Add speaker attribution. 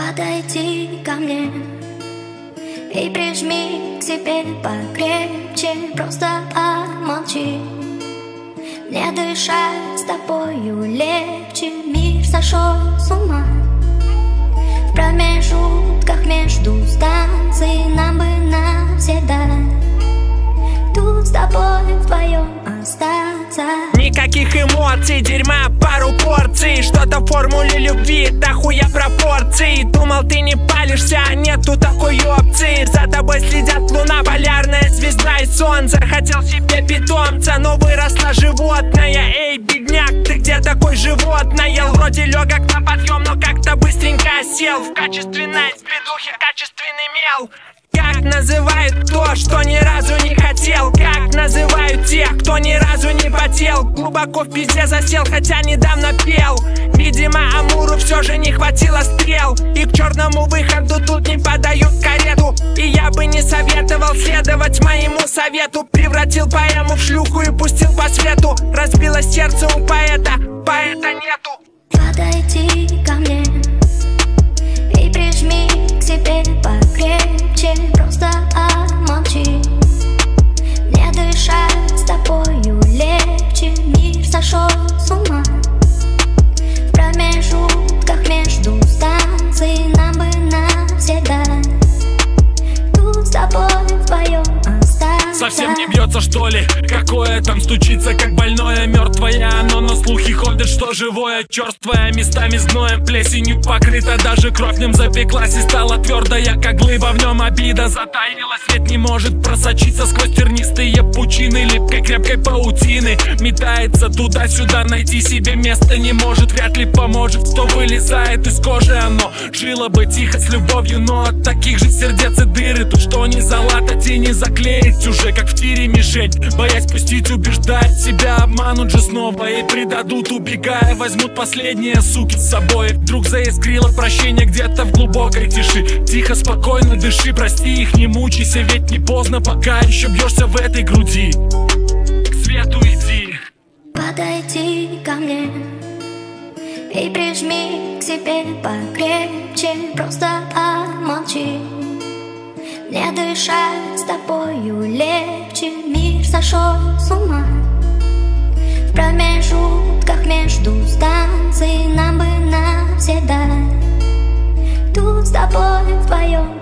Speaker 1: Подойди ко мне и прижми к себе покрепче, просто помолчи. Мне дышать с тобою легче, мир сошел с ума. В промежутках между станций нам бы навсегда тут с тобой вдвоем остаться.
Speaker 2: Никаких эмоций, дерьма, пару порций. Что-то в формуле любви, да хуя пропорций. Думал, ты не палишься, а нету такой опции. За тобой следят луна, полярная звезда и солнце. Хотел себе питомца, но выросло животное. Эй, бедняк, ты где такой животное? Вроде легок на подъем, но как-то быстренько сел. В качественной спидухе качественный мел. Как называют то, что ни разу не хотел? Как называют тех, кто ни разу не потел? Глубоко в пизде засел, хотя недавно пел. Видимо, Амуру все же не хватило стрел, и к черному выходу тут не подают карету. И я бы не советовал следовать моему совету. Превратил поэму в шлюху и пустил по свету. Разбилось сердце у поэта, поэта нету.
Speaker 1: Подойди ко мне и прижми к себе покрепче, просто помолчи. Мне дышать с тобою легче, мир сошел с ума. В промежутках между станций нам бы навсегда тут с тобой вдвоем остаться.
Speaker 3: Совсем не бьется, что ли? Какое там стучится, как больное, мертвое оно. Но слухи ходят, что живое, черствое, местами с гноем, плесенью покрыто. Даже кровь в нем запеклась и стала твердая, как глыба. В нем обида затаилась, свет не может просочиться сквозь тернистые пучины липкой крепкой паутины. Метается туда-сюда, найти себе место не может. Вряд ли поможет, кто вылезает из кожи. Оно жило бы тихо с любовью, но от таких же сердец и дыры. То, что не залатать и не заклеить, уже как в тире мишень. Боясь пустить, убеждать себя, обманут же снова и предадут, убегая. Возьмут последние суки с собой. Вдруг заискрило прощение где-то в глубокой тиши. Тихо, спокойно дыши, прости их, не мучайся, ведь не поздно, пока еще бьешься в этой груди. К свету иди.
Speaker 1: Подойди ко мне и прижми к себе покрепче, просто помолчи. Мне дышать с тобою легче, мир сошел с ума. В промежутках между станций нам бы навсегда тут с тобой вдвоем